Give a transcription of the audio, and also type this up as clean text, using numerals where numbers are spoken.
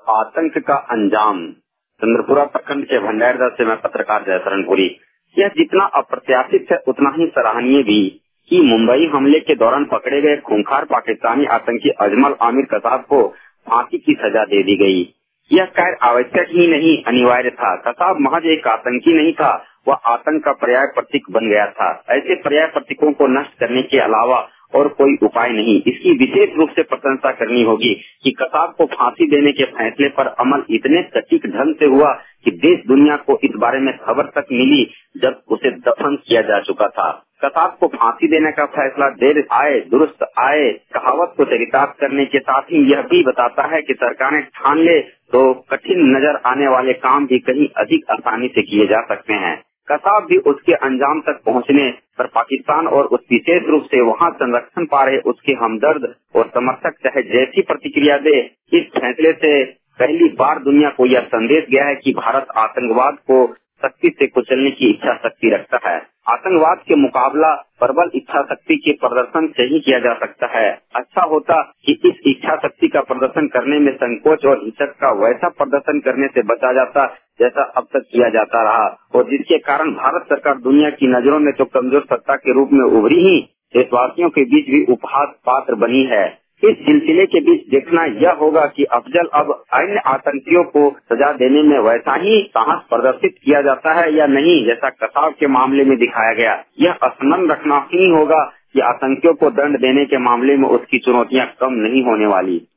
आतंक का अंजाम। चंद्रपुरा प्रखंड के भंडारदह से मैं पत्रकार जयशरणपुरी। यह जितना अप्रत्याशित है उतना ही सराहनीय भी कि मुंबई हमले के दौरान पकड़े गए खूंखार पाकिस्तानी आतंकी अजमल आमिर कसाब को फांसी की सजा दे दी गई। यह गैर आवश्यक ही नहीं अनिवार्य था। कसाब महज एक आतंकी नहीं था, वह आतंक का पर्याय प्रतीक बन गया था। ऐसे पर्याय प्रतीकों को नष्ट करने के अलावा और कोई उपाय नहीं। इसकी विशेष रूप से प्रशंसा करनी होगी कि कसाब को फांसी देने के फैसले पर अमल इतने सटीक ढंग से हुआ कि देश दुनिया को इस बारे में खबर तक मिली जब उसे दफन किया जा चुका था। कसाब को फांसी देने का फैसला देर आए दुरुस्त आए कहावत को चरितार्थ करने के साथ ही यह भी बताता है कि सरकारें ठान ले तो कठिन नजर आने वाले काम भी कहीं अधिक आसानी से किए जा सकते हैं। कसाब भी उसके अंजाम तक पहुंचने पर पाकिस्तान और उस विशेष रूप से वहां संरक्षण पा रहे उसके हमदर्द और समर्थक चाहे जैसी प्रतिक्रिया दे, इस फैसले से पहली बार दुनिया को यह संदेश गया है कि भारत आतंकवाद को शक्ति से कुचलने की इच्छा शक्ति रखता है। आतंकवाद के मुकाबला प्रबल इच्छा शक्ति के प्रदर्शन से ही किया जा सकता है। अच्छा होता कि इस इच्छा शक्ति का प्रदर्शन करने में संकोच और हिचक का वैसा प्रदर्शन करने से बचा जाता जैसा अब तक किया जाता रहा और जिसके कारण भारत सरकार दुनिया की नजरों में तो कमजोर सत्ता के रूप में उभरी ही देशवासियों के बीच भी उपहास पात्र बनी है। इस सिलसिले के बीच देखना यह होगा कि अफजल अब अन्य आतंकियों को सजा देने में वैसा ही साहस प्रदर्शित किया जाता है या नहीं जैसा कसाब के मामले में दिखाया गया। यह स्मरण रखना ही होगा कि आतंकियों को दंड देने के मामले में उसकी चुनौतियां कम नहीं होने वाली।